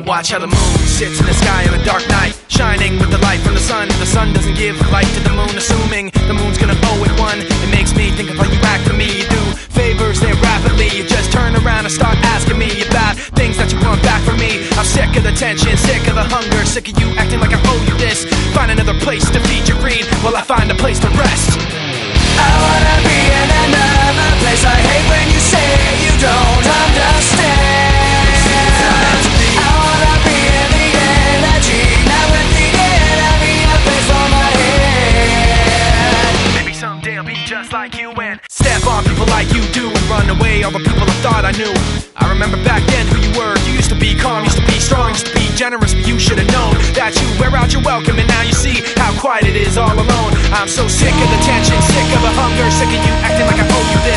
Watch how the moon sits in the sky on a dark night, shining with the light from the sun. The sun doesn't give light to the moon, assuming the moon's gonna owe it one. It makes me think of how you act for me. You do favors there rapidly, you just turn around and start asking me about things that you want back from me. I'm sick of the tension, sick of the hunger, sick of you acting like I owe you this. Find another place to feed your greed while I find a place to rest. I wanna be in another place. I hate when you say you don't understand. I wanna be in the energy, not with the enemy. A place for my head. Maybe someday I'll be just like you and step on people like you do and run away all the people I thought I knew. I remember back then who you were. You used to be calm, used to be strong, used to be generous, but you should have known that you wear out your welcome, and now you see how quiet it is all alone. I'm so sick of the tension, sick of the hunger, sick of you acting like I owe you